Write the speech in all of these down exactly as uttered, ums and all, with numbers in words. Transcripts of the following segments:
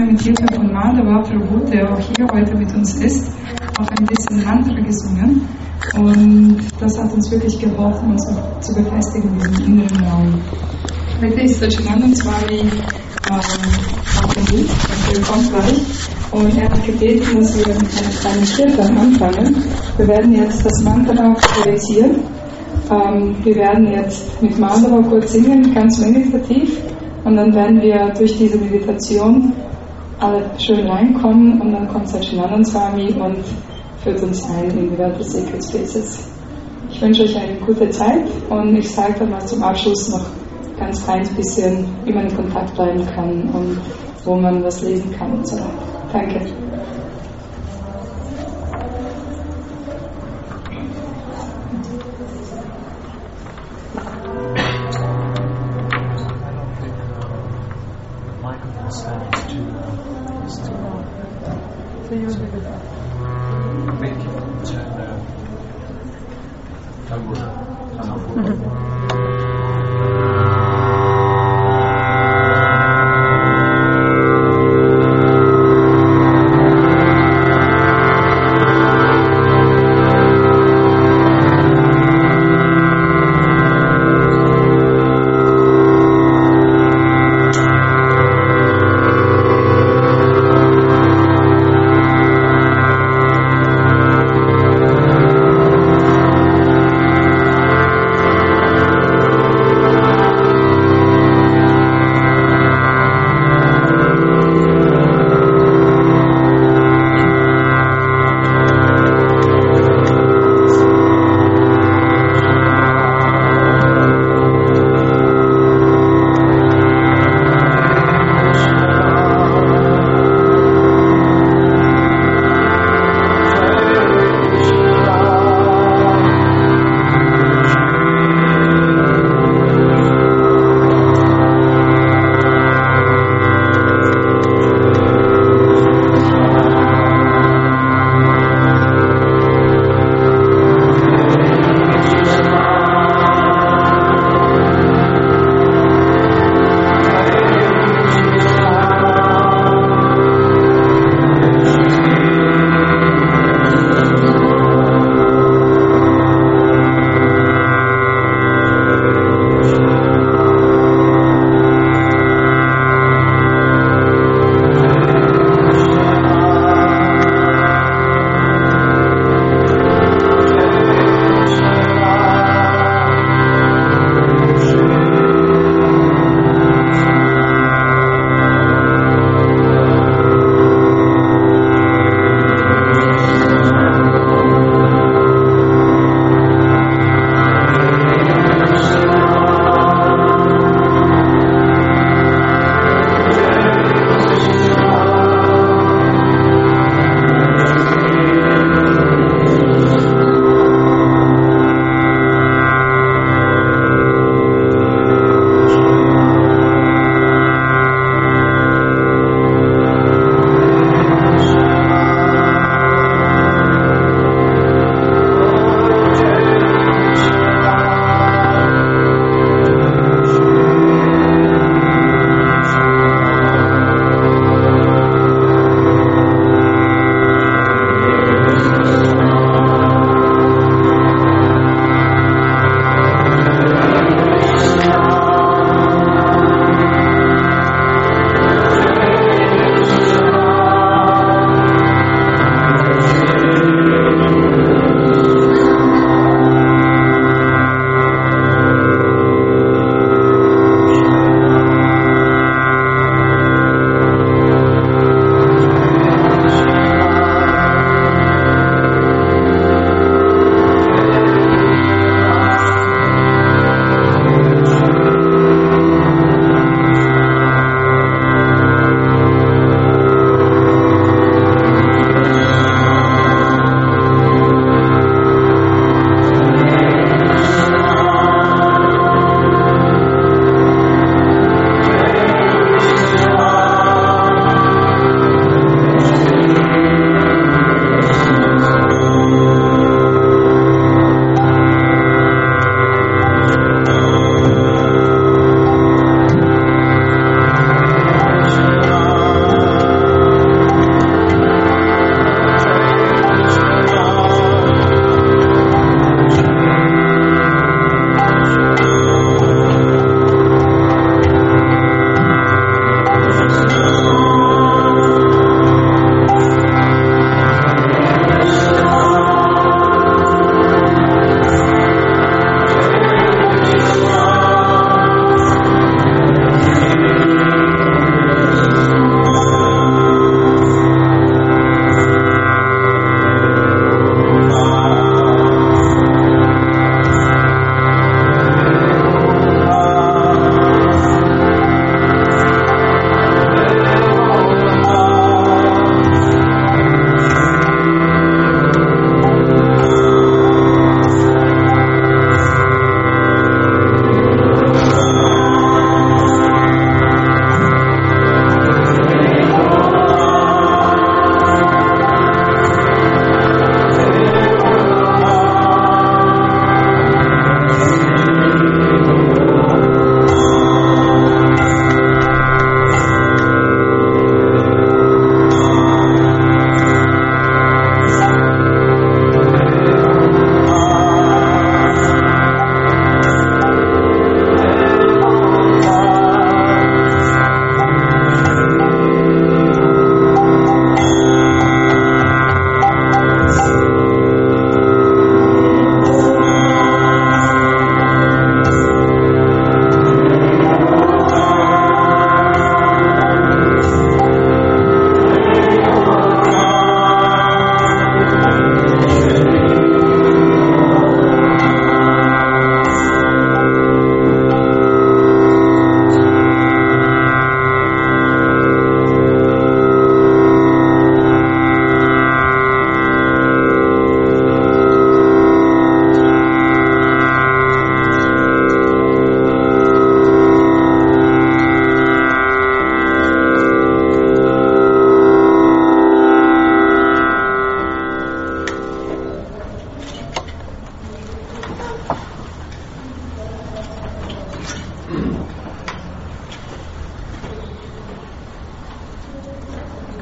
mit Hilfe von Madhava Prabhu, der auch hier heute mit uns ist, auch ein bisschen Mantra gesungen. Und das hat uns wirklich geholfen, uns auch zu befestigen in diesem inneren Raum. Heute ist Satchidananda Swami ähm, auf dem Weg, also er kommt gleich. Und er hat gebeten, dass wir mit einem kleinen Kirtan anfangen. Wir werden jetzt das Mantra realisieren. Ähm, wir werden jetzt mit Madhava kurz singen, ganz meditativ. Und dann werden wir durch diese Meditation alle schön reinkommen. Und dann kommt Satchidananda Swami und führt uns ein in die Welt des Sacred Spaces. Ich wünsche euch eine gute Zeit und ich sage dann mal zum Abschluss noch ganz kleines bisschen, wie man in Kontakt bleiben kann und wo man was lesen kann und so weiter. Danke.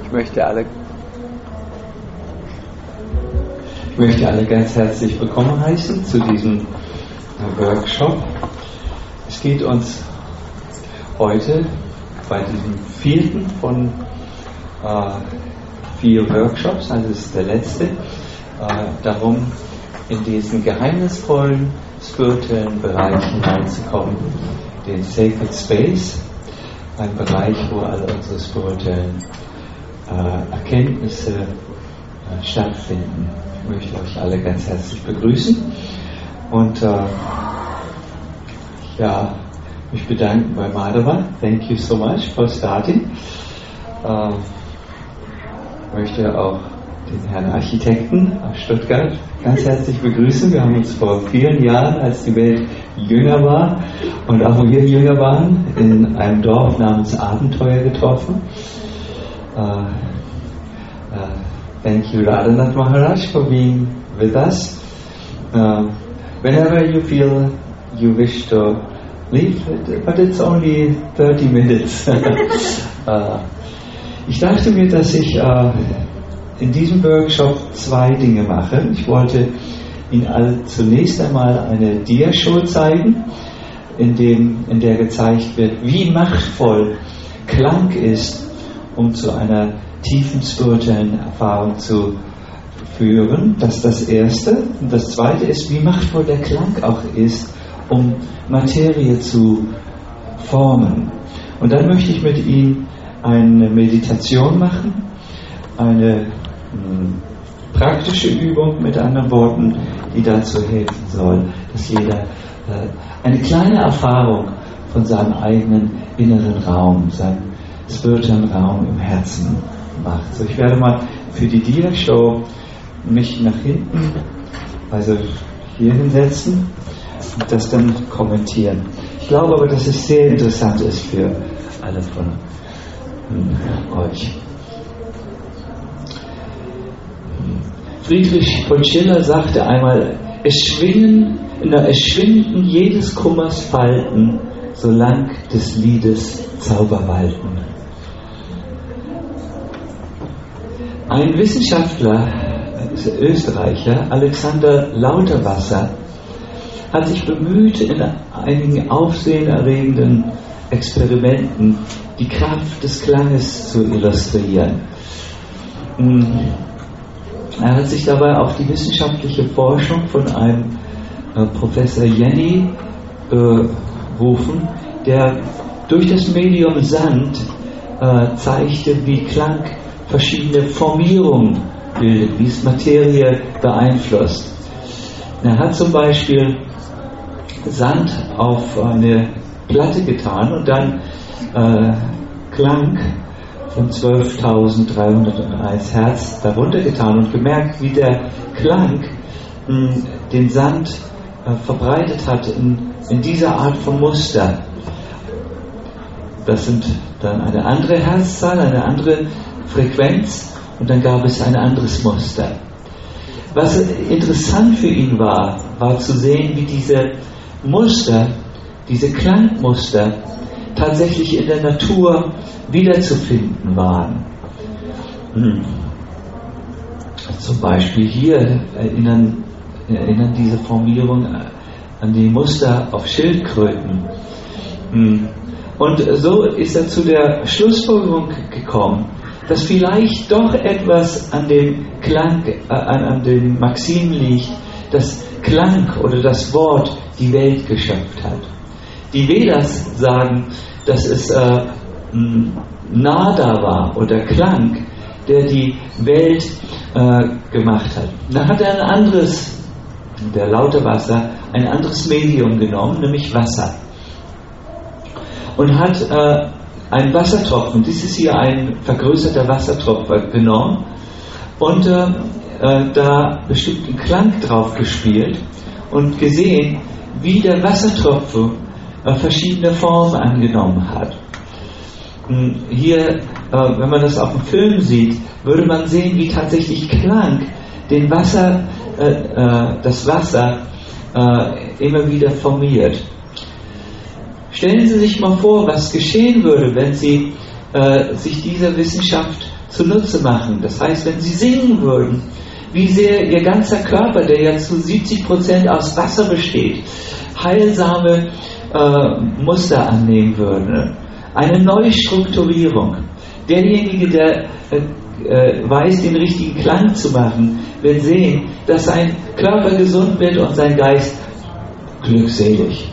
Ich möchte alle, ich möchte alle ganz herzlich willkommen heißen zu diesem Workshop. Es geht uns heute bei diesem vierten von äh, vier Workshops, also es ist der letzte, äh, darum, in diesen geheimnisvollen spirituellen Bereich hineinzukommen, den Sacred Space, ein Bereich, wo alle unsere spirituellen äh, Erkenntnisse äh, stattfinden. Ich möchte euch alle ganz herzlich begrüßen und äh, ja, mich bedanken bei Madhava. Thank you so much for starting. Äh, ich möchte auch den Herrn Architekten aus Stuttgart ganz herzlich begrüßen. Wir haben uns vor vielen Jahren, als die Welt jünger war und auch wir jünger waren, in einem Dorf namens Abenteuer getroffen. Uh, uh, thank you, Radhanath Maharaj, for being with us. Uh, whenever you feel you wish to leave, but it's only thirty minutes. uh, ich dachte mir, dass ich uh, in diesem Workshop zwei Dinge mache. Ich wollte Ihnen alle zunächst einmal eine Dia-Show zeigen, in, dem, in der gezeigt wird, wie machtvoll Klang ist, um zu einer tiefen spirituellen Erfahrung zu führen. Das ist das Erste. Und das Zweite ist, wie machtvoll der Klang auch ist, um Materie zu formen. Und dann möchte ich mit Ihnen eine Meditation machen, eine praktische Übung, mit anderen Worten, die dazu helfen soll, dass jeder äh, eine kleine Erfahrung von seinem eigenen inneren Raum, seinem spirituellen Raum im Herzen macht. So, ich werde mal für die Dia-Show mich nach hinten, also hier hinsetzen und das dann kommentieren. Ich glaube aber, dass es sehr interessant ist für alle von euch. Friedrich von Schiller sagte einmal, es schwingen, na, es schwinden jedes Kummers Falten, solang des Liedes Zauber walten. Ein Wissenschaftler, Österreicher, Alexander Lauterwasser, hat sich bemüht, in einigen aufsehenerregenden Experimenten die Kraft des Klanges zu illustrieren. Er hat sich dabei auf die wissenschaftliche Forschung von einem äh, Professor Jenny berufen, der durch das Medium Sand äh, zeigte, wie Klang verschiedene Formierungen bildet, wie es Materie beeinflusst. Er hat zum Beispiel Sand auf eine Platte getan und dann äh, Klang von zwölftausenddreihunderteins Hertz darunter getan und gemerkt, wie der Klang mh, den Sand äh, verbreitet hat in, in dieser Art von Muster. Das sind dann eine andere Herzzahl, eine andere Frequenz und dann gab es ein anderes Muster. Was interessant für ihn war, war zu sehen, wie diese Muster, diese Klangmuster tatsächlich in der Natur wiederzufinden waren. Hm. Zum Beispiel hier erinnern, erinnern diese Formierungen an die Muster auf Schildkröten. Hm. Und so ist er zu der Schlussfolgerung gekommen, dass vielleicht doch etwas an dem Klang, äh, an, an den Maximen liegt, dass Klang oder das Wort die Welt geschöpft hat. Die Vedas sagen, dass es äh, Nada war oder Klang, der die Welt äh, gemacht hat. Dann hat er ein anderes, der Lauterwasser, ein anderes Medium genommen, nämlich Wasser. Und hat äh, einen Wassertropfen, dies ist hier ein vergrößerter Wassertropfen, genommen und äh, äh, da bestimmten Klang drauf gespielt und gesehen, wie der Wassertropfen verschiedene Formen angenommen hat. Hier, äh, wenn man das auf dem Film sieht, würde man sehen, wie tatsächlich Klang den Wasser, äh, äh, das Wasser äh, immer wieder formiert. Stellen Sie sich mal vor, was geschehen würde, wenn Sie äh, sich dieser Wissenschaft zunutze machen. Das heißt, wenn sie singen würden, wie sehr ihr ganzer Körper, der ja zu siebzig Prozent aus Wasser besteht, heilsame äh, Muster annehmen würde. Eine Neustrukturierung. Derjenige, der äh, äh, weiß, den richtigen Klang zu machen, wird sehen, dass sein Körper gesund wird und sein Geist glückselig.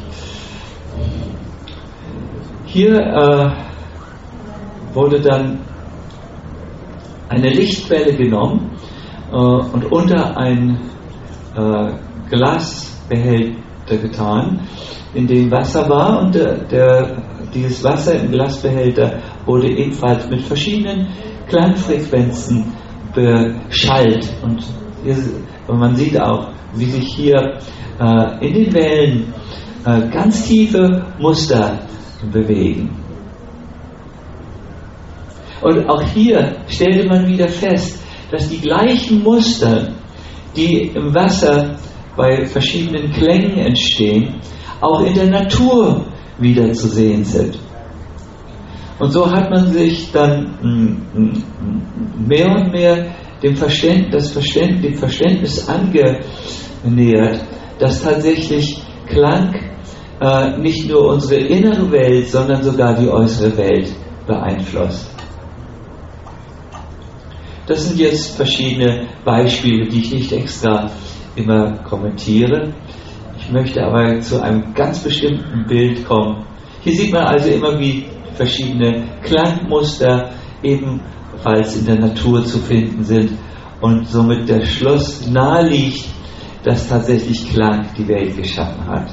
Hier äh, wurde dann eine Lichtquelle genommen äh, und unter ein äh, Glasbehälter getan, in dem Wasser war, und der, der, dieses Wasser im Glasbehälter wurde ebenfalls mit verschiedenen Klangfrequenzen beschallt. Und, hier, und man sieht auch, wie sich hier äh, in den Wellen äh, ganz tiefe Muster bewegen. Und auch hier stellte man wieder fest, dass die gleichen Muster, die im Wasser bei verschiedenen Klängen entstehen, auch in der Natur wieder zu sehen sind. Und so hat man sich dann mehr und mehr dem Verständnis, das Verständnis, dem Verständnis angenähert, dass tatsächlich Klang äh, nicht nur unsere innere Welt, sondern sogar die äußere Welt beeinflusst. Das sind jetzt verschiedene Beispiele, die ich nicht extra immer kommentiere. Ich möchte aber zu einem ganz bestimmten Bild kommen. Hier sieht man also immer, wie verschiedene Klangmuster ebenfalls in der Natur zu finden sind und somit der Schluss naheliegt, dass tatsächlich Klang die Welt geschaffen hat.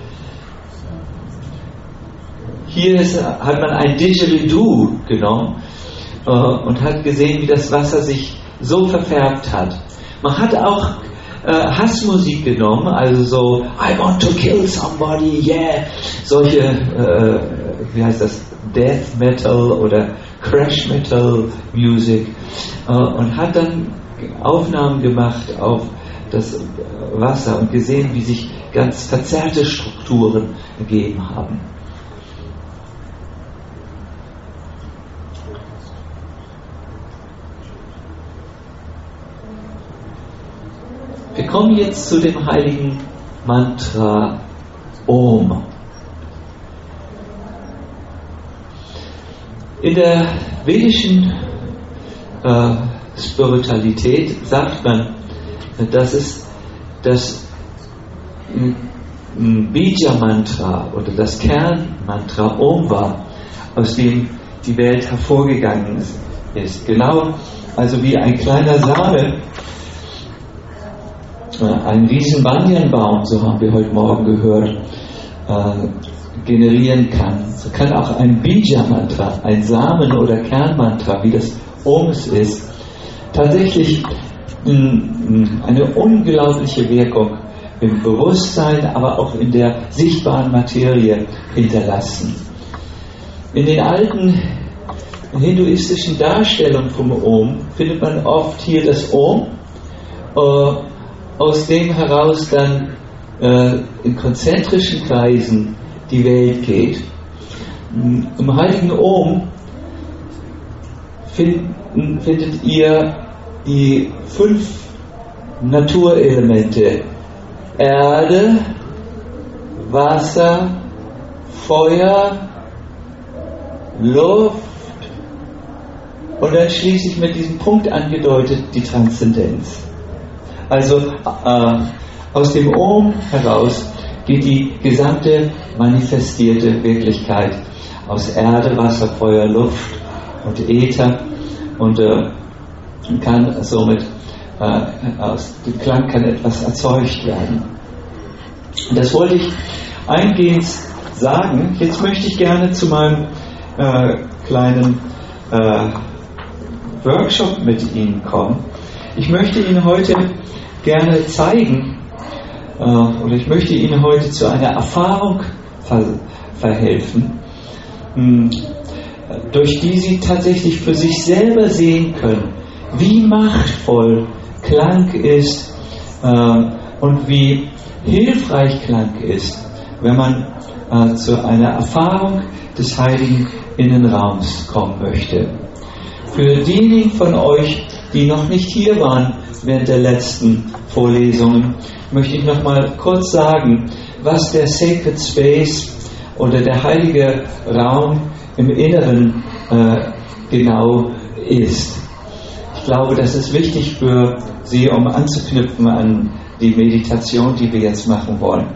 Hier ist, hat man ein Didgeridoo genommen äh, und hat gesehen, wie das Wasser sich so verfärbt hat. Man hat auch äh, Hassmusik genommen, also so I want to kill somebody, yeah, solche, äh, wie heißt das, Death Metal oder Crash Metal Music äh, und hat dann Aufnahmen gemacht auf das Wasser und gesehen, wie sich ganz verzerrte Strukturen ergeben haben. Wir kommen jetzt zu dem heiligen Mantra Om. In der vedischen äh, Spiritualität sagt man, dass es das Bija-Mantra oder das Kernmantra Om war, aus dem die Welt hervorgegangen ist. Genau, also wie ein kleiner Same ein riesen Banyanbaum, so haben wir heute Morgen gehört, äh, generieren kann. So kann auch ein Bija-Mantra, ein Samen- oder Kernmantra, wie das Oms ist, tatsächlich mh, eine unglaubliche Wirkung im Bewusstsein, aber auch in der sichtbaren Materie hinterlassen. In den alten hinduistischen Darstellungen vom Om findet man oft hier das Om, äh, aus dem heraus dann äh, in konzentrischen Kreisen die Welt geht. Im heiligen Om finden, findet ihr die fünf Naturelemente: Erde, Wasser, Feuer, Luft und dann schließlich mit diesem Punkt angedeutet die Transzendenz. Also äh, aus dem Om heraus geht die gesamte manifestierte Wirklichkeit aus Erde, Wasser, Feuer, Luft und Äther und äh, kann somit äh, aus dem Klang kann etwas erzeugt werden. Und das wollte ich eingehend sagen. Jetzt möchte ich gerne zu meinem äh, kleinen äh, Workshop mit Ihnen kommen. Ich möchte Ihnen heute gerne zeigen, äh, oder ich möchte Ihnen heute zu einer Erfahrung ver verhelfen, mh, durch die Sie tatsächlich für sich selber sehen können, wie machtvoll Klang ist äh, und wie hilfreich Klang ist, wenn man äh, zu einer Erfahrung des heiligen Innenraums kommen möchte. Für diejenigen von euch, die noch nicht hier waren während der letzten Vorlesungen, möchte ich noch mal kurz sagen, was der Sacred Space oder der heilige Raum im Inneren äh, genau ist. Ich glaube, das ist wichtig für Sie, um anzuknüpfen an die Meditation, die wir jetzt machen wollen.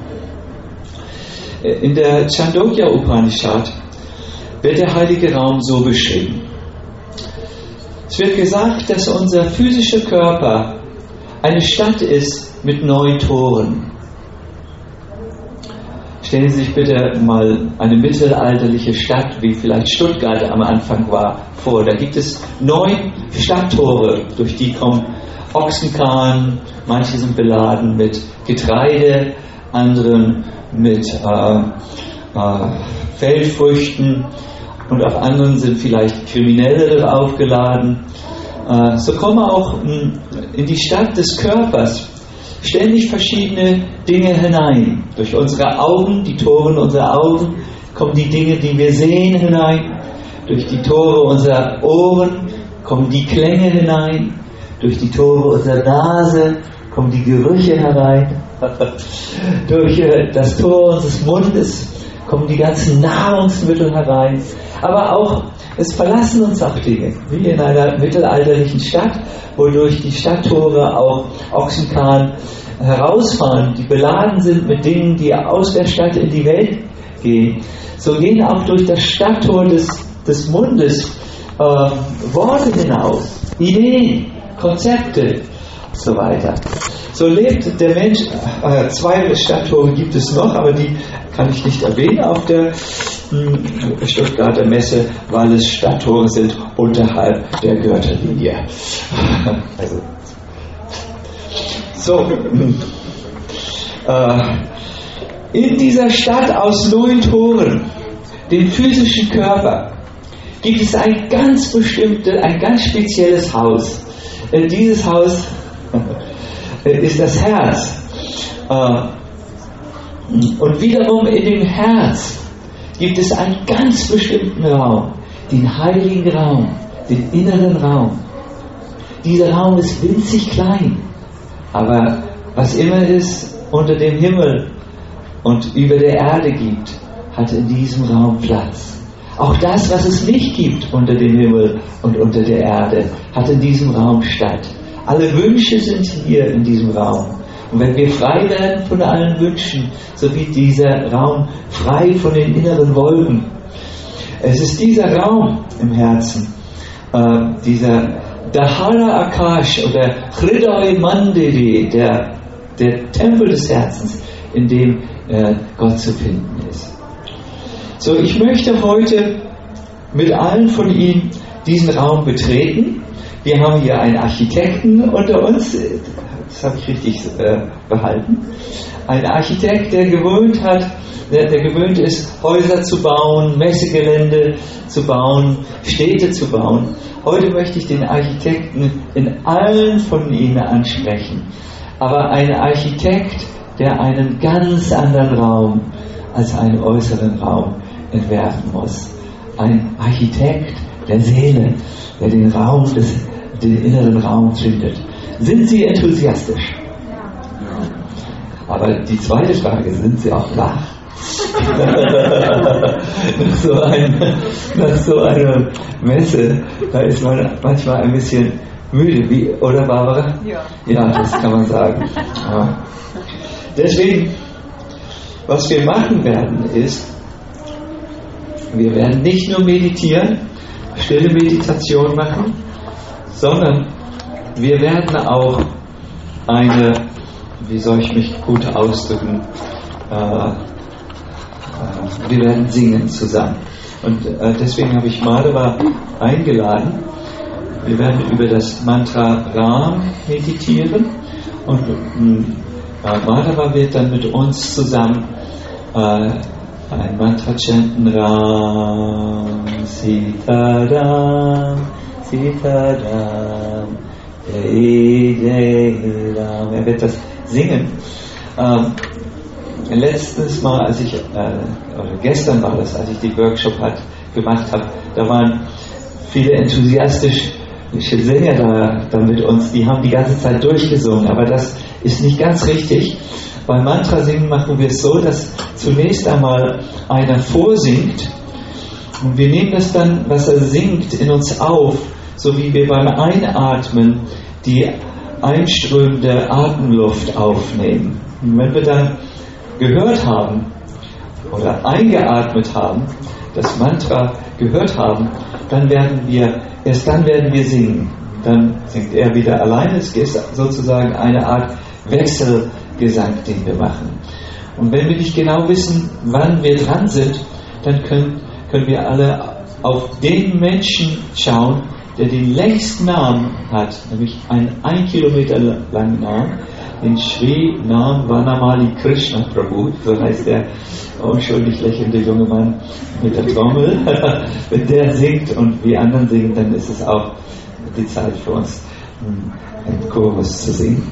In der Chandogya Upanishad wird der heilige Raum so beschrieben. Es wird gesagt, dass unser physischer Körper eine Stadt ist mit neun Toren. Stellen Sie sich bitte mal eine mittelalterliche Stadt, wie vielleicht Stuttgart am Anfang war, vor. Da gibt es neun Stadttore, durch die kommen Ochsenkahn, manche sind beladen mit Getreide, anderen mit äh, äh, Feldfrüchten und auf anderen sind vielleicht Kriminelle aufgeladen. Äh, so kommen auch mh, in die Stadt des Körpers ständig verschiedene Dinge hinein. Durch unsere Augen, die Tore unserer Augen, kommen die Dinge, die wir sehen, hinein. Durch die Tore unserer Ohren kommen die Klänge hinein. Durch die Tore unserer Nase kommen die Gerüche herein. Durch äh, das Tor unseres Mundes kommen die ganzen Nahrungsmittel herein. Aber auch, es verlassen uns auch Dinge, wie in einer mittelalterlichen Stadt, wodurch die Stadttore auch Ochsenkahn herausfahren, die beladen sind mit Dingen, die aus der Stadt in die Welt gehen. So gehen auch durch das Stadttor des, des Mundes äh, Worte hinaus, Ideen, Konzepte und so weiter. So lebt der Mensch, äh, zwei Stadttore gibt es noch, aber die kann ich nicht erwähnen auf der mh, Stuttgarter Messe, weil es Stadttore sind unterhalb der Gürtellinie. Also, so, äh, in dieser Stadt aus neun Toren, den physischen Körper, gibt es ein ganz bestimmtes, ein ganz spezielles Haus. Äh, dieses Haus ist das Herz. Und wiederum in dem Herz gibt es einen ganz bestimmten Raum, den heiligen Raum, den inneren Raum. Dieser Raum ist winzig klein, aber was immer es unter dem Himmel und über der Erde gibt, hat in diesem Raum Platz. Auch das, was es nicht gibt unter dem Himmel und unter der Erde, hat in diesem Raum statt. Alle Wünsche sind hier in diesem Raum. Und wenn wir frei werden von allen Wünschen, so wird dieser Raum frei von den inneren Wolken. Es ist dieser Raum im Herzen, äh, dieser Dahara Akash oder Hriday Mandiri, der, der Tempel des Herzens, in dem äh, Gott zu finden ist. So, ich möchte heute mit allen von Ihnen diesen Raum betreten. Wir haben hier einen Architekten unter uns, das habe ich richtig äh, behalten. Ein Architekt, der gewöhnt hat, der, der gewöhnt ist, Häuser zu bauen, Messegelände zu bauen, Städte zu bauen. Heute möchte ich den Architekten in allen von Ihnen ansprechen. Aber ein Architekt, der einen ganz anderen Raum als einen äußeren Raum entwerfen muss. Ein Architekt der Seele, der den Raum des, den inneren Raum findet. Sind Sie enthusiastisch? Ja. Aber die zweite Frage, sind Sie auch wach? nach, so ein, nach so einer Messe, da ist man manchmal ein bisschen müde, wie, oder Barbara? Ja. Ja, das kann man sagen. Ja. Deswegen, was wir machen werden, ist, wir werden nicht nur meditieren, stille Meditation machen, sondern wir werden auch eine, wie soll ich mich gut ausdrücken, äh, äh, wir werden singen zusammen. Und äh, deswegen habe ich Madhava eingeladen. Wir werden über das Mantra Ram meditieren und äh, Madhava wird dann mit uns zusammen äh, ein Mantra chanten, Ram, Sita Ram, Sita Ram, Jai Jai Ram. Er wird das singen. Ähm, letztes Mal, als ich, äh, oder gestern war das, als ich die Workshop hat, gemacht habe, da waren viele enthusiastische Sänger da, da mit uns, die haben die ganze Zeit durchgesungen, aber das ist nicht ganz richtig. Beim Mantra-Singen machen wir es so, dass zunächst einmal einer vorsingt und wir nehmen das dann, was er singt, in uns auf, so wie wir beim Einatmen die einströmende Atemluft aufnehmen. Und wenn wir dann gehört haben oder eingeatmet haben, das Mantra gehört haben, dann werden wir, erst dann werden wir singen. Dann singt er wieder alleine. Es ist sozusagen eine Art Wechselgesang, den wir machen. Und wenn wir nicht genau wissen, wann wir dran sind, dann können, können wir alle auf den Menschen schauen, der den längsten Namen hat, nämlich einen ein Kilometer langen Namen, den Sri Nam Vanamali Krishna Prabhu, so heißt der unschuldig lächelnde junge Mann mit der Trommel. Wenn der singt und wir anderen singen, dann ist es auch die Zeit für uns, einen Chorus zu singen.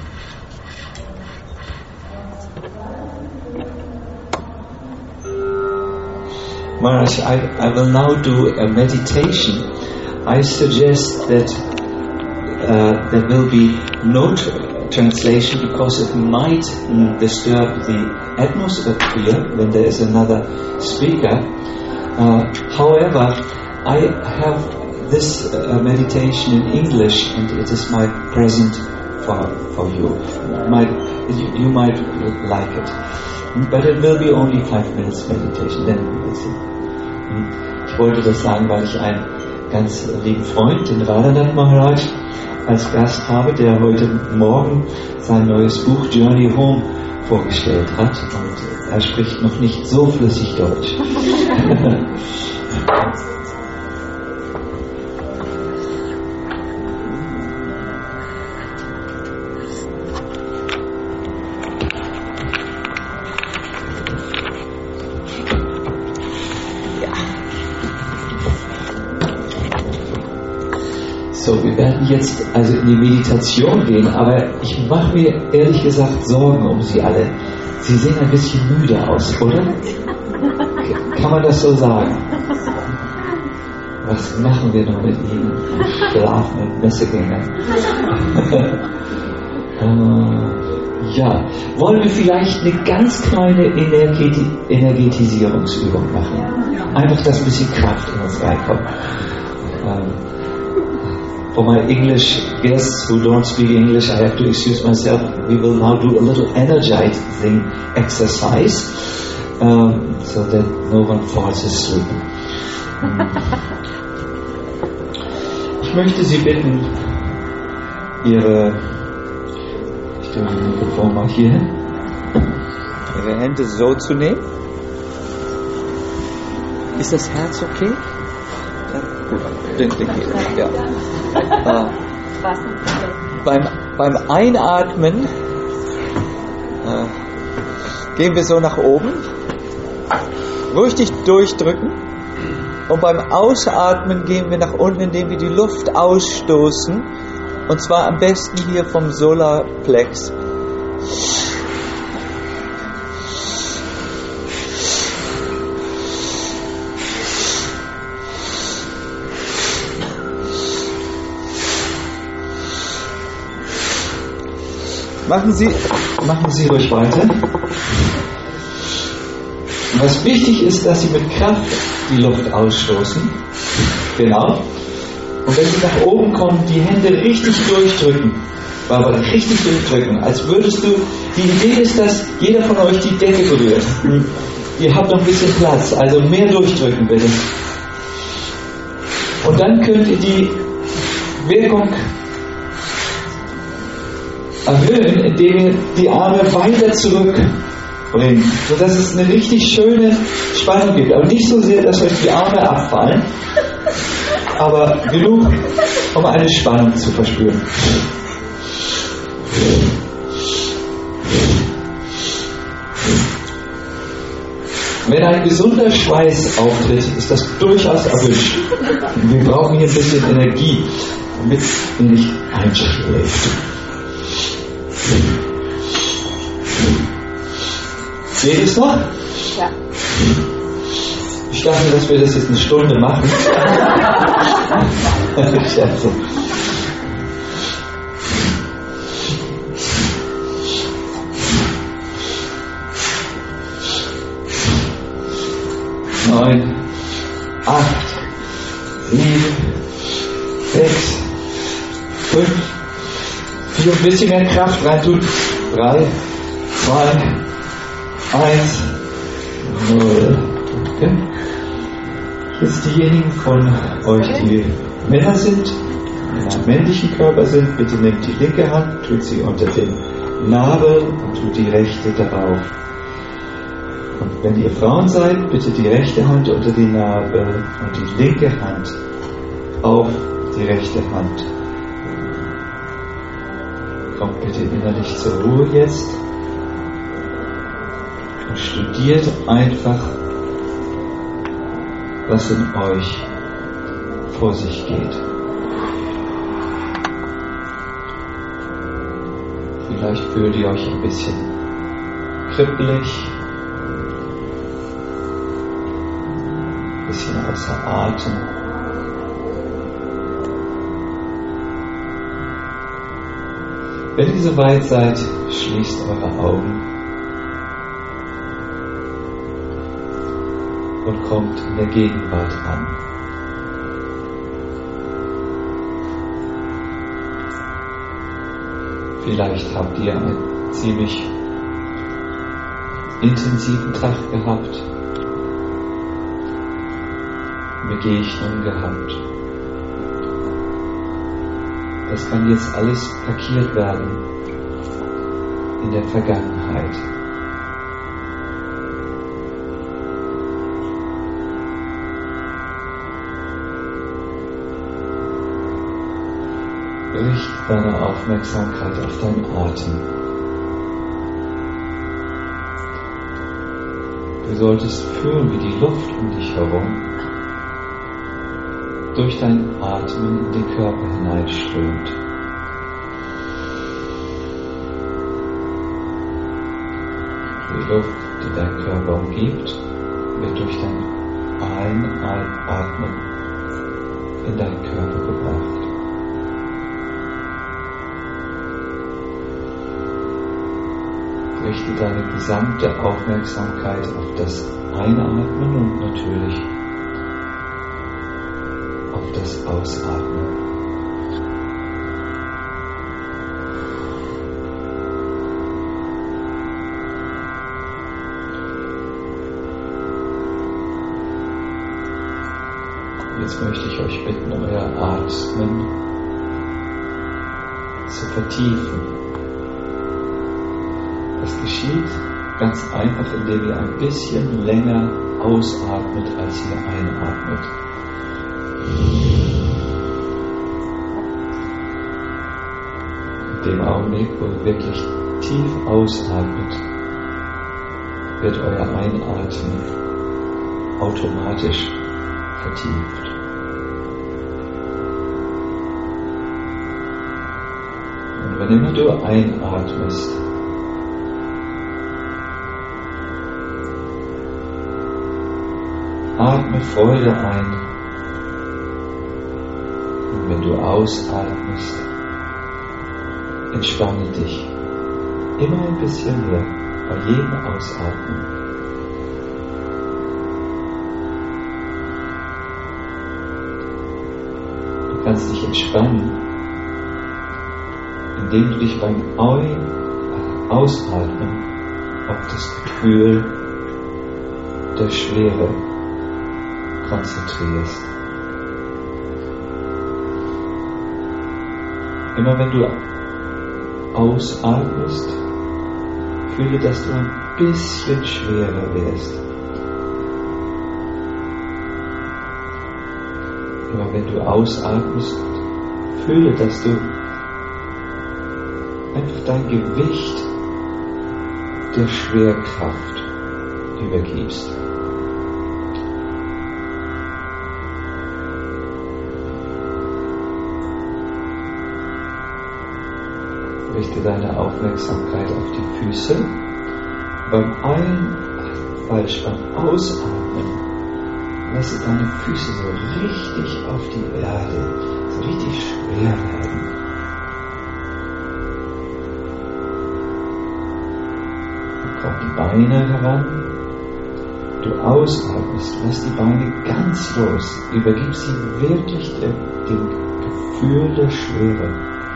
Maharaj, I, I will now do a meditation. I suggest that uh, there will be no tr- translation because it might mm, disturb the atmosphere when there is another speaker. Uh, however, I have this uh, meditation in English and it is my present for, for you. Might, you. You might like it. But it will be only five minutes meditation. Then we will see. Ich wollte das sagen, weil ich einen ganz lieben Freund, den Radhanath Maharaj, als Gast habe, der heute Morgen sein neues Buch Journey Home vorgestellt hat. Und er spricht noch nicht so flüssig Deutsch. So, wir werden jetzt also in die Meditation gehen, aber ich mache mir ehrlich gesagt Sorgen um Sie alle. Sie sehen ein bisschen müde aus, oder? Kann man das so sagen? Was machen wir noch mit Ihnen, schlafenden Messegängern? äh, ja, wollen wir vielleicht eine ganz kleine Energeti- Energetisierungsübung machen? Einfach, dass ein bisschen Kraft in uns reinkommt. Ähm, For my English guests who don't speak English, I have to excuse myself. We will now do a little energizing exercise um, so that no one falls asleep. Ich möchte Sie bitten, Ihre, ich stelle das Mikrofon mal hier hin, Ihre Hände so zu nehmen. Ist das Herz okay? Ja, gut. Den, den geht, ja. Äh, beim, beim Einatmen äh, gehen wir so nach oben, richtig durchdrücken, und beim Ausatmen gehen wir nach unten, indem wir die Luft ausstoßen, und zwar am besten hier vom Solarplex. Machen Sie, machen Sie ruhig weiter. Was wichtig ist, dass Sie mit Kraft die Luft ausstoßen. Genau. Und wenn Sie nach oben kommen, die Hände richtig durchdrücken. Aber richtig durchdrücken. Als würdest du, die Idee ist, dass jeder von euch die Decke berührt. Ihr habt noch ein bisschen Platz, also mehr durchdrücken bitte. Und dann könnt ihr die Wirkung erhöhen, indem ihr die Arme weiter zurückbringt, sodass es eine richtig schöne Spannung gibt. Aber nicht so sehr, dass euch die Arme abfallen, aber genug, um eine Spannung zu verspüren. Wenn ein gesunder Schweiß auftritt, ist das durchaus erwünscht. Wir brauchen hier ein bisschen Energie, damit ihr nicht einschläft. Geht es noch? Ja. Ich dachte, dass wir das jetzt eine Stunde machen. Scherze. Neun, acht, sieben, sechs, fünf, vier, ein bisschen mehr Kraft rein tun. Drei, zwei, eins, null. Okay. Jetzt diejenigen von euch, die Männer sind, in einem männlichen Körper sind, bitte nehmt die linke Hand, tut sie unter den Nabel und tut die rechte darauf. Und wenn ihr Frauen seid, bitte die rechte Hand unter die Nabel und die linke Hand auf die rechte Hand. Kommt bitte innerlich zur Ruhe jetzt und studiert einfach, was in euch vor sich geht. Vielleicht fühlt ihr euch ein bisschen kribbelig, ein bisschen außer Atem. Wenn ihr soweit seid, schließt eure Augen und kommt in der Gegenwart an. Vielleicht habt ihr einen ziemlich intensiven Tag gehabt, Begegnungen gehabt. Das kann jetzt alles parkiert werden in der Vergangenheit. Richte deine Aufmerksamkeit auf deinen Atem. Du solltest fühlen, wie die Luft um dich herum durch deinen Atmen in den Körper hineinströmt. Die Luft, die deinen Körper umgibt, wird durch dein Einatmen in deinen Körper gebracht. Richte deine gesamte Aufmerksamkeit auf das Einatmen und natürlich auf das Ausatmen. Jetzt möchte ich euch bitten, euer Atmen zu vertiefen. Das geschieht ganz einfach, indem ihr ein bisschen länger ausatmet, als ihr einatmet. In dem Augenblick, wo ihr wirklich tief ausatmet, wird euer Einatmen automatisch vertieft. Und wenn immer du einatmest, atme Freude ein. Und wenn du ausatmest, entspanne dich immer ein bisschen mehr bei jedem Ausatmen. Du kannst dich entspannen, indem du dich beim Ausatmen auf das Gefühl der Schwere konzentrierst. Immer wenn du ausatmest, fühle, dass du ein bisschen schwerer wirst. Immer wenn du ausatmest, fühle, dass du einfach dein Gewicht der Schwerkraft übergibst. Richte deine Aufmerksamkeit auf die Füße. Beim Ein, falsch, beim Ausatmen lasse deine Füße so richtig auf die Erde, so richtig schwer werden. Dann kommen die Beine heran. Du ausatmest, lass die Beine ganz los, übergib sie wirklich der, dem Gefühl der Schwere.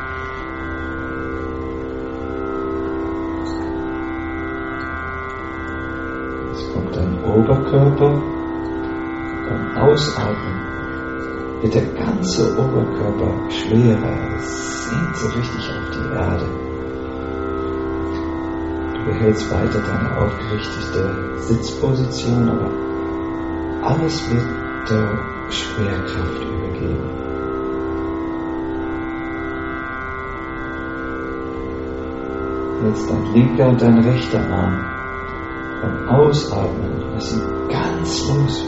Jetzt kommt dein Oberkörper. Beim Ausatmen wird der ganze Oberkörper schwerer, es sinkt so richtig auf die Erde. Du behältst weiter deine aufgerichtete Sitzposition, aber alles wird der Schwerkraft übergeben. Jetzt dein linker und dein rechter Arm. Beim Ausatmen lass ihn ganz los.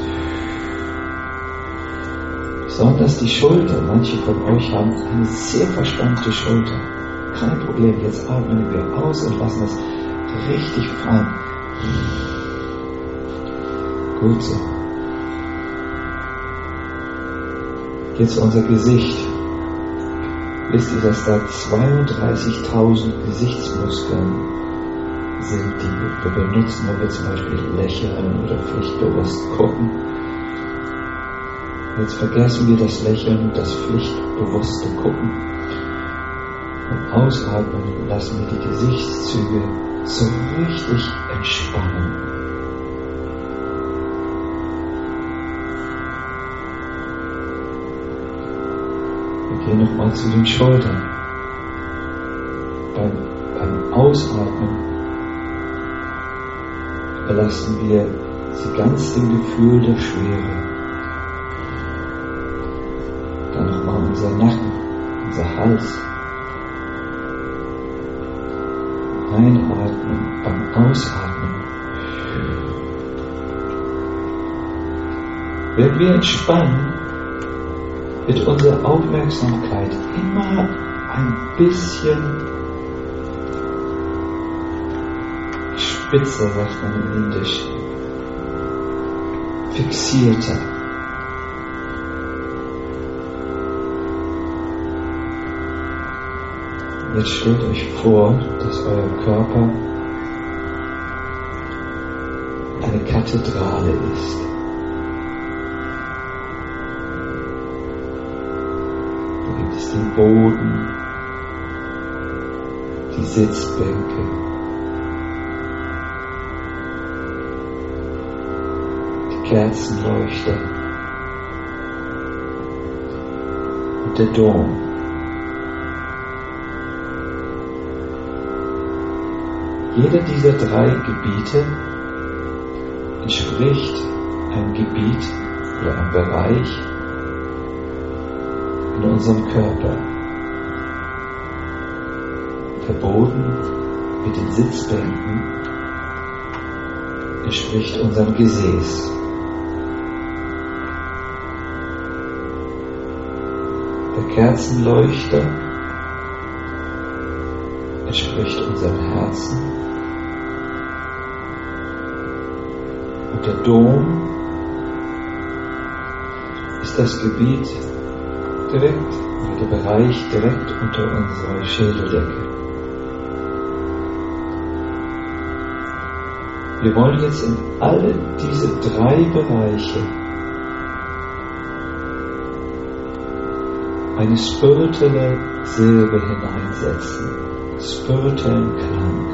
Besonders die Schulter. Manche von euch haben eine sehr verspannte Schulter. Kein Problem. Jetzt atmen wir aus und lassen es richtig fallen. Gut so. Jetzt unser Gesicht. Wisst ihr, dass da zweiunddreißigtausend Gesichtsmuskeln sind, die wir benutzen, wenn wir zum Beispiel lächeln oder pflichtbewusst gucken? Jetzt vergessen wir das Lächeln und das pflichtbewusste Gucken. Und ausatmen lassen wir die Gesichtszüge so richtig entspannen. Wir gehen nochmal zu den Schultern. Beim, beim Ausatmen überlassen wir sie ganz dem Gefühl der Schwere. Dann nochmal unser Nacken, unser Hals. Einatmen, beim Ausatmen. Wenn wir entspannen, wird unsere Aufmerksamkeit immer ein bisschen spitzer, sagt man im Indisch, fixierter. Jetzt stellt euch vor, dass euer Körper eine Kathedrale ist. Da gibt es den Boden, die Sitzbänke, die Kerzenleuchter und der Dom. Jeder dieser drei Gebiete entspricht einem Gebiet oder einem Bereich in unserem Körper. Der Boden mit den Sitzbänken entspricht unserem Gesäß. Der Kerzenleuchter entspricht unserem Herzen. Und der Dom ist das Gebiet direkt, oder der Bereich direkt unter unserer Schädeldecke. Wir wollen jetzt in alle diese drei Bereiche eine spirituelle Silbe hineinsetzen, spirituellen Klang.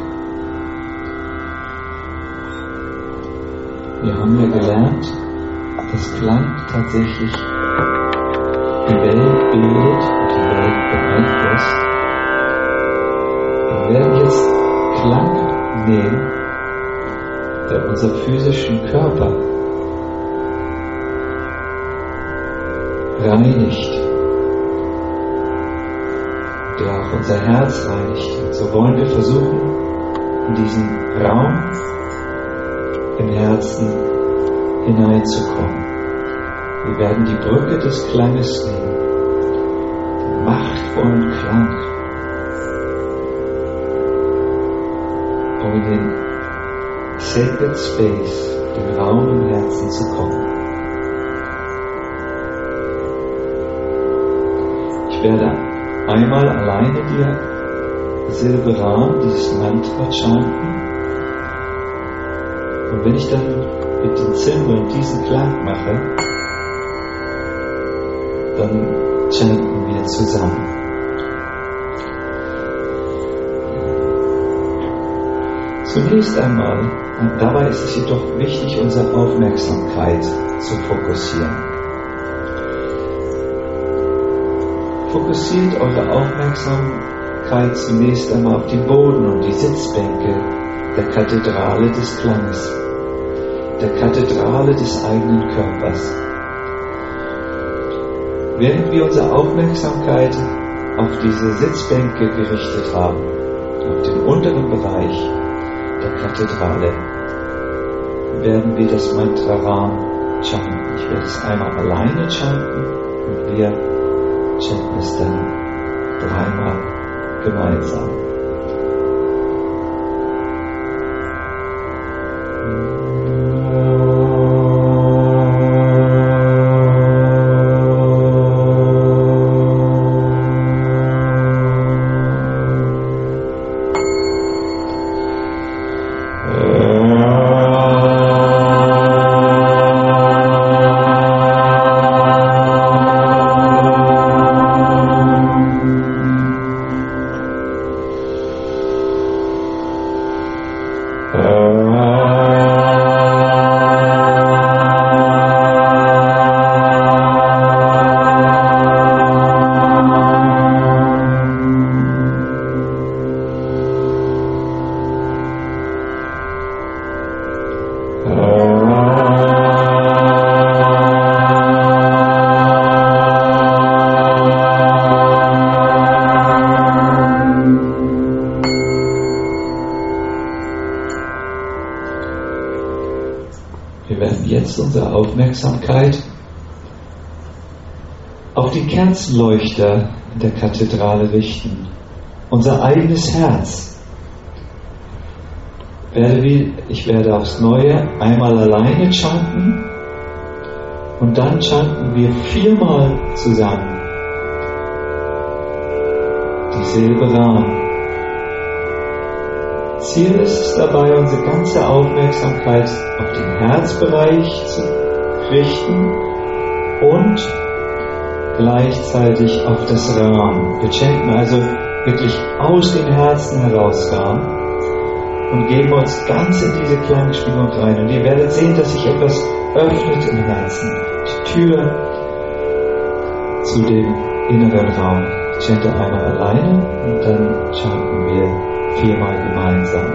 Wir haben ja gelernt, dass Klang tatsächlich die Welt bildet und die Welt beeinflusst. Wir werden jetzt Klang nehmen, der unseren physischen Körper reinigt, der auch unser Herz reinigt. Und so wollen wir versuchen, in diesen Raum im Herzen hineinzukommen. Wir werden die Brücke des Klanges nehmen, den machtvollen Klang, um in den Sacred Space, den Raum im Herzen zu kommen. Ich werde einmal alleine die Silbe Ram, dieses Mantra, chanten. Und wenn ich dann mit den Zimbeln diesen Klang mache, dann chanten wir zusammen. Zunächst einmal, und dabei ist es jedoch wichtig, unsere Aufmerksamkeit zu fokussieren. Fokussiert eure Aufmerksamkeit zunächst einmal auf den Boden und die Sitzbänke der Kathedrale des Klanges, der Kathedrale des eigenen Körpers. Während wir unsere Aufmerksamkeit auf diese Sitzbänke gerichtet haben, auf den unteren Bereich der Kathedrale, werden wir das Mantra Ram chanten. Ich werde es einmal alleine chanten und wir chanten es dann dreimal gemeinsam. Unsere Aufmerksamkeit auf die Kerzenleuchter in der Kathedrale richten, unser eigenes Herz. Ich werde aufs Neue einmal alleine chanten und dann chanten wir viermal zusammen die Silbe Ram. Ziel ist es dabei, unsere ganze Aufmerksamkeit auf den Herzbereich zu richten und gleichzeitig auf das Ram. Wir chanten also wirklich aus dem Herzen heraus Ram und geben uns ganz in diese Klangschwingung rein. Und ihr werdet sehen, dass sich etwas öffnet im Herzen. Die Tür zu dem inneren Raum. Ich chante einmal alleine und dann chanten wir viermal gemeinsam.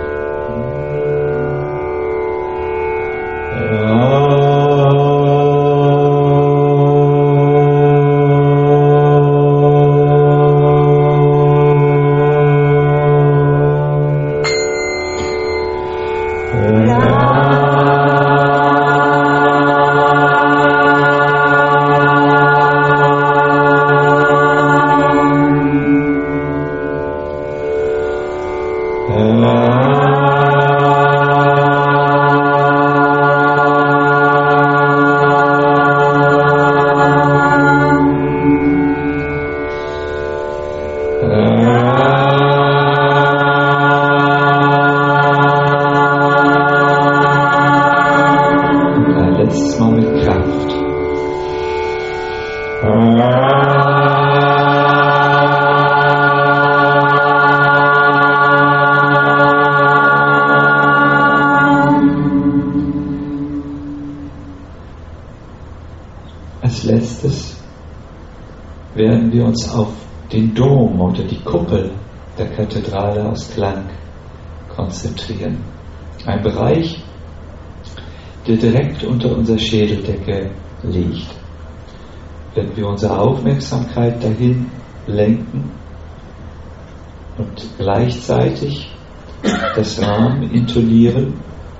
Als letztes werden wir uns auf den Dom oder die Kuppel der Kathedrale aus Klang konzentrieren. Ein Bereich, der direkt unter unserer Schädeldecke liegt. Wenn wir unsere Aufmerksamkeit dahin lenken und gleichzeitig das Ram intonieren,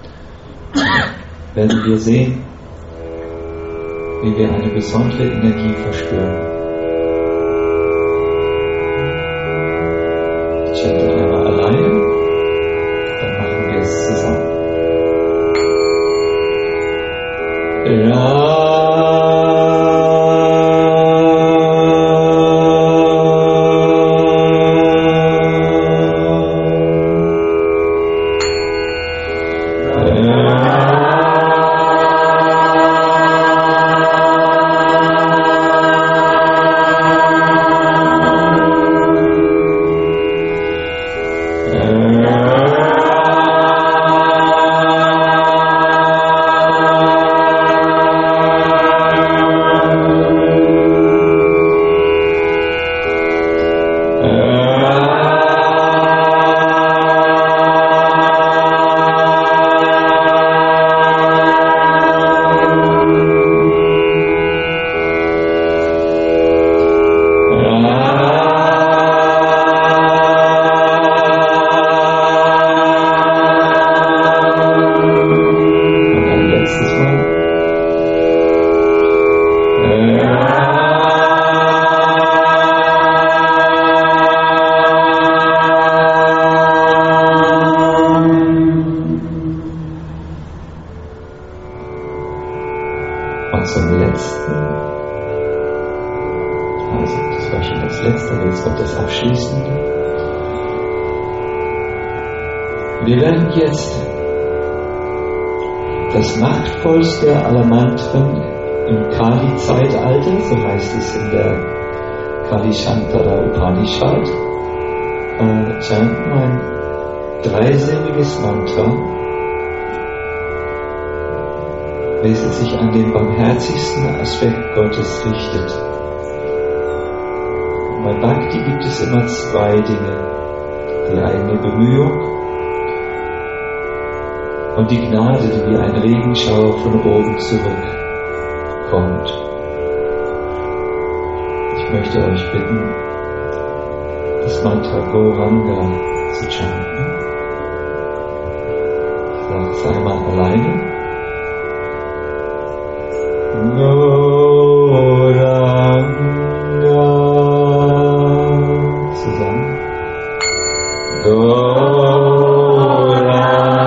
werden wir sehen, wie wir eine besondere Energie verspüren. Ich chante einmal alleine, dann machen wir es zusammen. Ja. Wir werden jetzt das machtvollste aller Mantren im Kali-Zeitalter, so heißt es in der Kali-Shankara Upanishad, äh, chanten ein dreisilbiges Mantra, welches sich an den barmherzigsten Aspekt Gottes richtet. Und bei Bhakti gibt es immer zwei Dinge: die eigene Bemühung und die Gnade, die wie ein Regenschauer von oben zurückkommt. Ich möchte euch bitten, das Mantra Gauranga zu chanten. Ich sage es einmal alleine. Gauranga. Zusammen. Gauranga.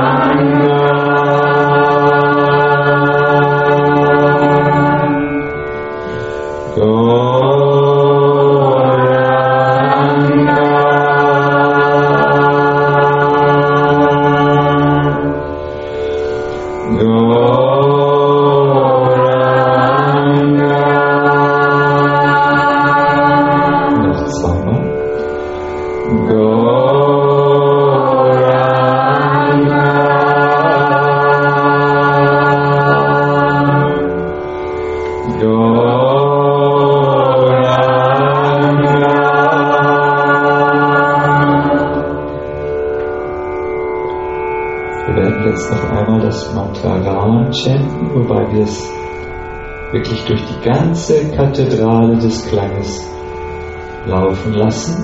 Chanten, wobei wir es wirklich durch die ganze Kathedrale des Klanges laufen lassen.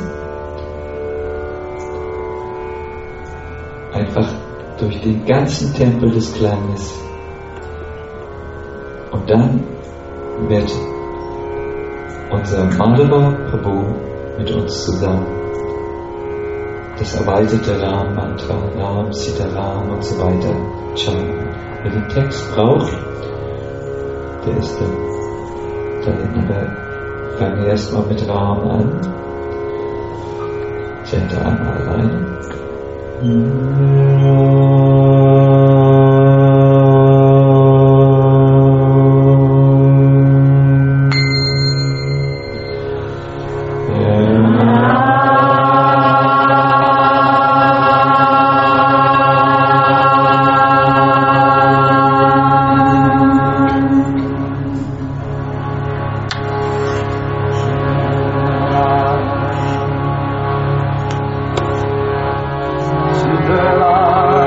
Einfach durch den ganzen Tempel des Klanges. Und dann wird unser Madhava Prabhu mit uns zusammen das erweiterte Ram-Mantra, Ram, Sitaram und so weiter chanten. Wer den Text braucht, der ist dann da hinten, aber fange erstmal mit Ram an. Chante einmal alleine. Sitaram.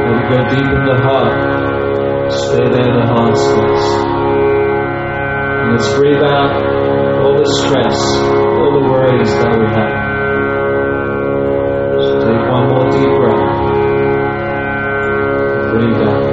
Let it go deep in the heart. Stay there, the heart space. And let's breathe out all the stress, all the worries that we have. So take one more deep breath. Breathe out.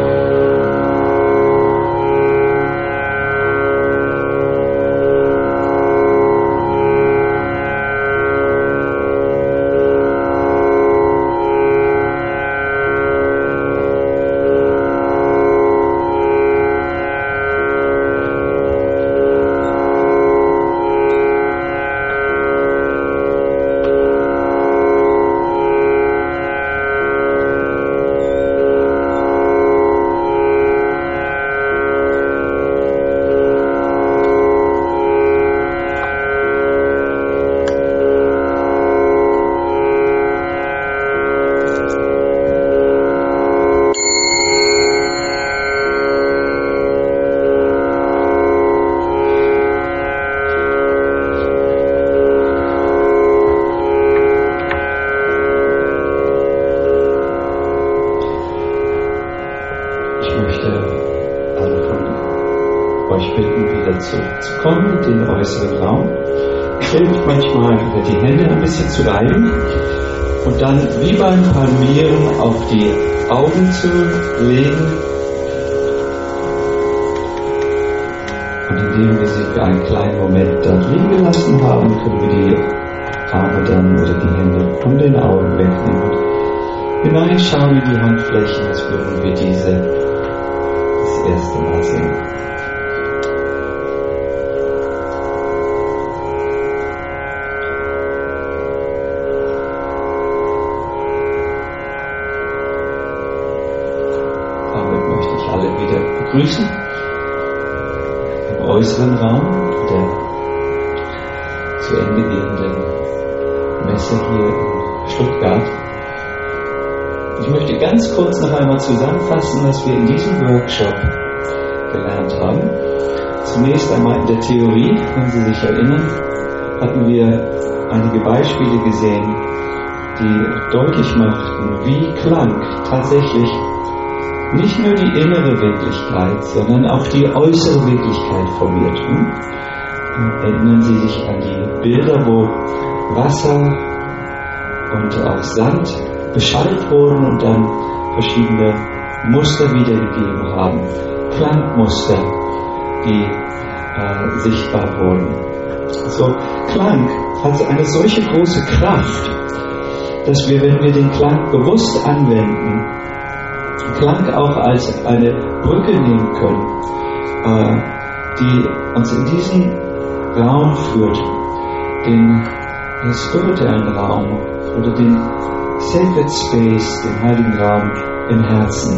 Zurückzukommen, den äußeren Raum. Hilft manchmal die Hände ein bisschen zu reiben und dann wie beim Palmieren auf die Augen zu legen. Und indem wir sie für einen kleinen Moment dort liegen gelassen haben, können wir die Arme dann oder die Hände von den Augen wegnehmen und hineinschauen in die Handflächen, als würden wir diese das erste Mal sehen. Begrüßen im äußeren Raum der zu Ende gehenden Messe hier in Stuttgart. Ich möchte ganz kurz noch einmal zusammenfassen, was wir in diesem Workshop gelernt haben. Zunächst einmal in der Theorie, wenn Sie sich erinnern, hatten wir einige Beispiele gesehen, die deutlich machten, wie Klang tatsächlich nicht nur die innere Wirklichkeit, sondern auch die äußere Wirklichkeit formiert. Hm? Erinnern Sie sich an die Bilder, wo Wasser und auch Sand beschallt wurden und dann verschiedene Muster wiedergegeben haben. Klangmuster, die äh, sichtbar wurden. So, Klang hat eine solche große Kraft, dass wir, wenn wir den Klang bewusst anwenden, Klang auch als eine Brücke nehmen können, äh, die uns in diesen Raum führt, den, den spirituellen Raum oder den Sacred Space, den heiligen Raum im Herzen.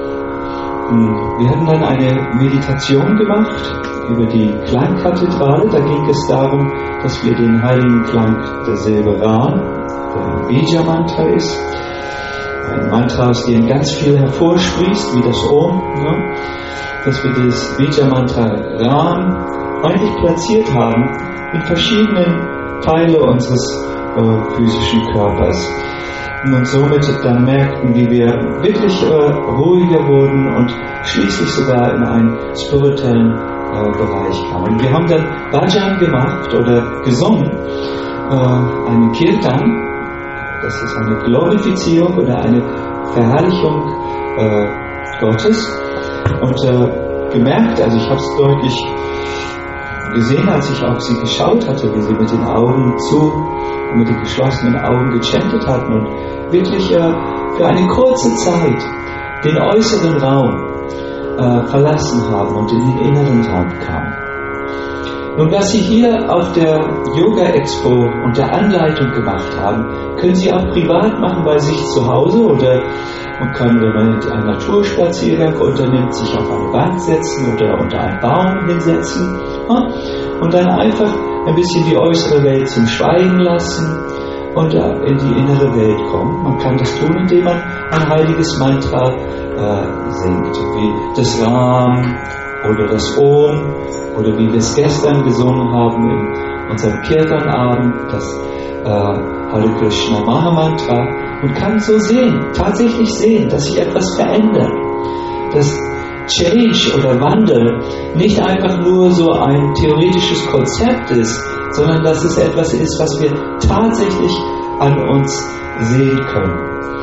Wir hatten dann eine Meditation gemacht über die Klangkathedrale. Da ging es darum, dass wir den heiligen Klang der Silbe Ra, der ein Bija-Mantra ist, ein Mantra, aus dem ganz viel hervorsprießt, wie das Om, ne? Dass wir das Bija-Mantra Ra eigentlich platziert haben in verschiedenen Teile unseres äh, physischen Körpers. Und somit dann merkten, wie wir wirklich äh, ruhiger wurden und schließlich sogar in einen spirituellen äh, Bereich kamen. Und wir haben dann Bhajan gemacht oder gesungen, äh, einen Kirtan. Das ist eine Glorifizierung oder eine Verherrlichung äh, Gottes. Und äh, gemerkt, also ich habe es deutlich gesehen, als ich auf sie geschaut hatte, wie sie mit den Augen zu und mit den geschlossenen Augen gechantet hatten und wirklich äh, für eine kurze Zeit den äußeren Raum äh, verlassen haben und in den inneren Raum kamen. Nun, was Sie hier auf der Yoga-Expo unter Anleitung gemacht haben, können Sie auch privat machen bei sich zu Hause oder man kann, wenn man einen Naturspaziergang unternimmt, sich auf eine Bank setzen oder unter einen Baum hinsetzen und dann einfach ein bisschen die äußere Welt zum Schweigen lassen und in die innere Welt kommen. Man kann das tun, indem man ein heiliges Mantra äh, singt, wie das Ram oder das Om oder wie wir es gestern gesungen haben in unserem Kirtanabend, das äh, Hare Krishna Mahamantra, und kann so sehen, tatsächlich sehen, dass sich etwas verändert. Dass Change oder Wandel nicht einfach nur so ein theoretisches Konzept ist, sondern dass es etwas ist, was wir tatsächlich an uns sehen können.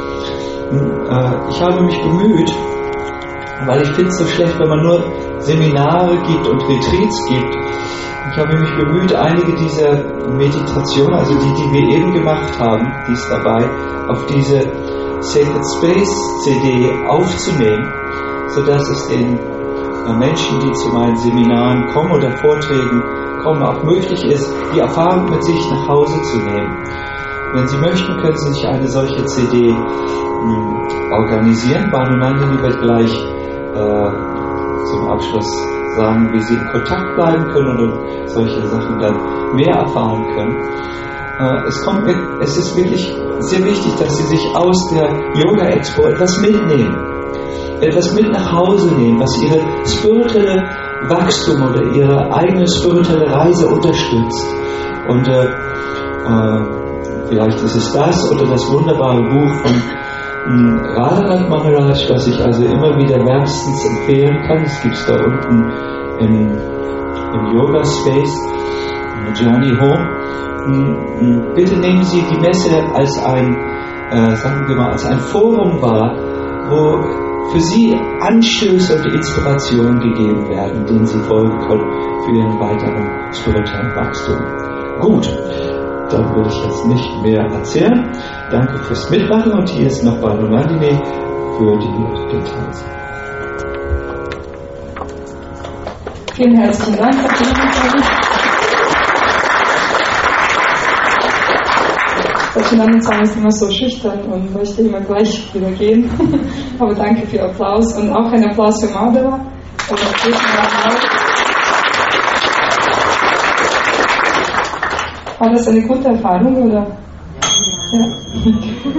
Ich habe mich bemüht, weil ich finde es so schlecht, wenn man nur Seminare gibt und Retreats gibt. Ich habe mich bemüht, einige dieser Meditationen, also die, die wir eben gemacht haben, die ist dabei, auf diese Sacred Space C D aufzunehmen, sodass es den Menschen, die zu meinen Seminaren kommen oder Vorträgen kommen, auch möglich ist, die Erfahrung mit sich nach Hause zu nehmen. Wenn Sie möchten, können Sie sich eine solche C D mh, organisieren. Bhanu Nandini wird gleich äh, zum Abschluss sagen, wie Sie in Kontakt bleiben können und solche Sachen dann mehr erfahren können. Äh, es, kommt mit, es ist wirklich sehr wichtig, dass Sie sich aus der Yoga Expo etwas mitnehmen. Etwas mit nach Hause nehmen, was Ihre spirituelle Wachstum oder Ihre eigene spirituelle Reise unterstützt. Und äh, äh, vielleicht ist es das oder das wunderbare Buch von mh, Radhanath Maharaj, das ich also immer wieder wärmstens empfehlen kann. Es gibt es da unten im, im Yoga Space, Journey Home. Mh, bitte nehmen Sie die Messe als ein, äh, sagen wir mal, als ein Forum wahr, wo für Sie Anstöße und Inspirationen gegeben werden, denen Sie folgen können für Ihren weiteren spirituellen Wachstum. Gut, dann will ich jetzt nicht mehr erzählen. Danke fürs Mitmachen und hier ist noch Bhanu Nandini für die Details. Vielen herzlichen Dank, Herr Präsident. Satchidanand ist immer so schüchtern und möchte immer gleich wieder gehen. Aber danke für den Applaus und auch ein Applaus für Madhava. War das eine gute Erfahrung, oder? Ja.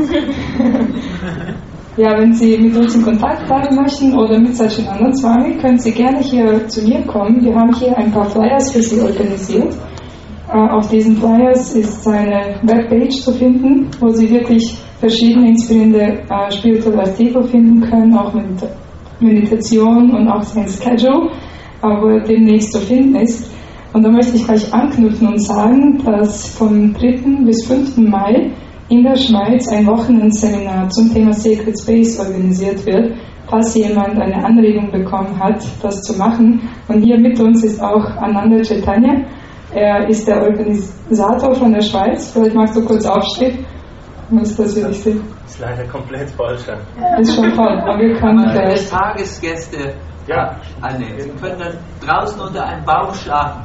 Ja, wenn Sie mit uns in Kontakt bleiben möchten oder mit Satchidanand Swami, können Sie gerne hier zu mir kommen. Wir haben hier ein paar Flyers für Sie organisiert. Auf diesen Flyers ist eine Webpage zu finden, wo Sie wirklich verschiedene inspirierende äh, spirituelle Artikel finden können, auch mit Meditation und auch sein Schedule, wo demnächst zu finden ist. Und da möchte ich gleich anknüpfen und sagen, dass vom dritten bis fünften Mai in der Schweiz ein Wochenendseminar zum Thema Sacred Space organisiert wird, falls jemand eine Anregung bekommen hat, das zu machen. Und hier mit uns ist auch Ananda Chaitanya. Er ist der Organisator von der Schweiz. Vielleicht magst du kurz aufstehen. Was das will ich sehen. Ist leider komplett falsch. Ist schon toll, aber wir können vielleicht Tagesgäste ja. annehmen. Sie können dann draußen unter einem Baum schlafen.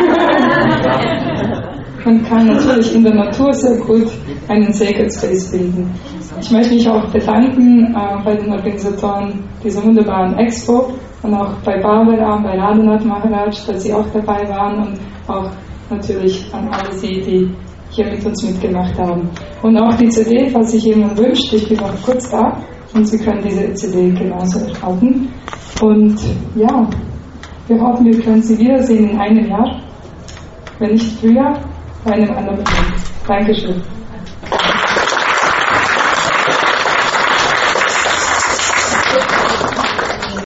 Man kann natürlich in der Natur sehr gut einen Sacred Space bilden. Ich möchte mich auch bedanken äh, bei den Organisatoren dieser wunderbaren Expo und auch bei Barbara, bei Radhanath Maharaj, dass sie auch dabei waren und auch natürlich an alle Sie, die hier mit uns mitgemacht haben. Und auch die C D, falls sich jemand wünscht, ich bin noch kurz da und Sie können diese C D genauso erhalten. Und ja, wir hoffen, wir können Sie wiedersehen in einem Jahr, wenn nicht früher, bei einem anderen Moment. Dankeschön.